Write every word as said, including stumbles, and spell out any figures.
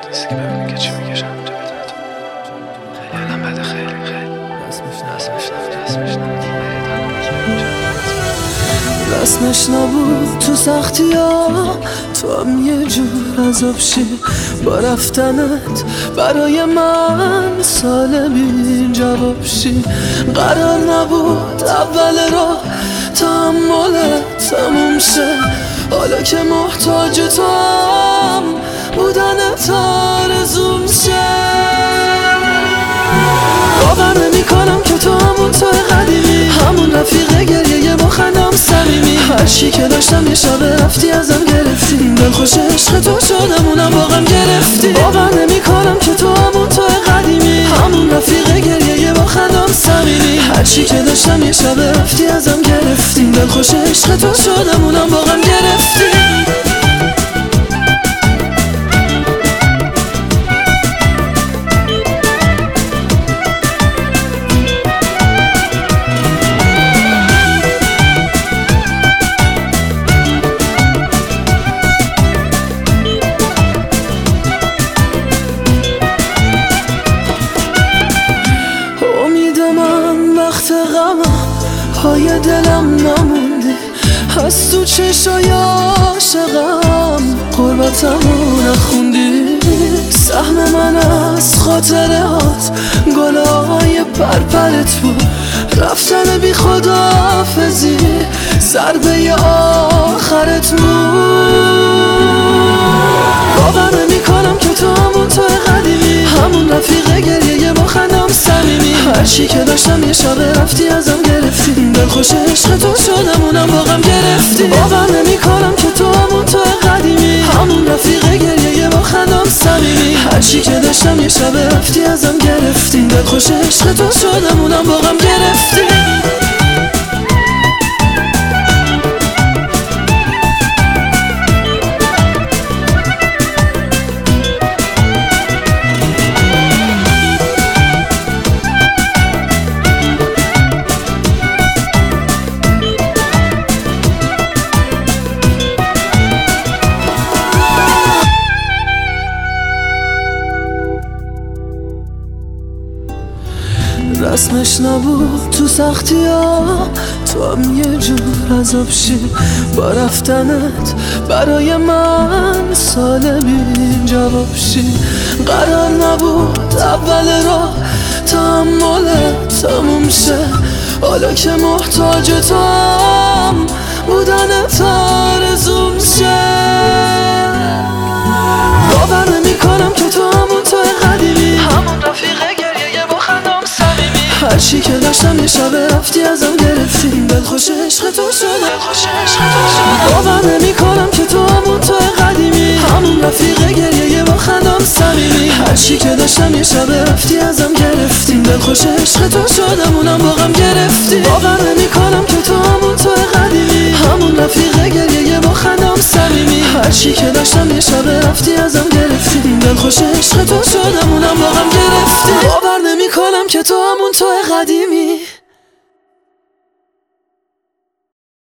نیست که ببینی که چی میگشم اینجا بدونتون خیلی آدم بده خیلی خیلی رسمش نبود رسمش نبود رسمش نبود تو سختی ها تو هم یه جور عذاب شی با رفتنت برای من سال بین جواب شی قرار نبود اول راه تحملت تموم شه حالا که محتاج تو هم بودنت آرزوم شه باور نمی کنم که تو همون توی قدیمی همون رفیق گریه با خندم صمیمی هر چی که داشتم یه شب رفتی ازم گرفتی دل خوش عشق تو شدم اونم واقعا گرفتی باور نمی کنم که تو همون توی قدیمی همون رفیق گریه با خندم صمیمی هر چی که داشتم یه شب رفتی ازم گرفتی دل خوش عشق تو شدم اونم واقعا گرفتی پای دلم نموندی از تو چشای عاشقم قربتمو نخوندی سهم من از خاطرات گلای پرپرت بود رفتن بی خداحافظی ضربه آخرت بود باور نمی کنم که تو همون توی قدیمی همون رفیق گریه با خندم صمیمی هر چی که داشتم یه شب رفتی ازم گرفتی دل خوش عشق تو شدم اونم واقعا گرفتی باور نمی کنم که تو همون توی قدیمی همون رفیق گریه با خندم صمیمی هر چی که داشتم یه شب رفتی ازم گرفتی دل خوش عشق تو شدم اونم واقعا گرفتی رسمش نبود تو سختی ها تو هم یه جور عذاب شی با رفتنت برای من سال بین جواب شی قرار نبود اول راه تحملت تموم شه حالا که محتاج تو هم بودنت آرزوم شه باور نمی کنم که تو همون توی قدیمی همون رفیق گریه با خندم صمیمی هر چی که داشتم یه شب رفتی ازم گرفتی دل خوش عشق تو شدم باور نمی کنم که تو همون توی قدیمی همون رفیق گریه با خندم صمیمی هر چی که داشتم یه شب رفتی ازم گرفتی دل خوش عشق تو شدم اونم واقعا گرفتی باور نمی کنم که تو همون توی قدیمی همون رفیق گریه با خندم صمیمی هر چی که داشتم یه شب رفتی ازم گرفتی دل خوش عشق تو شدم اونم واقعا گرفتی باور نمی کنم که تو همون توی قدیمی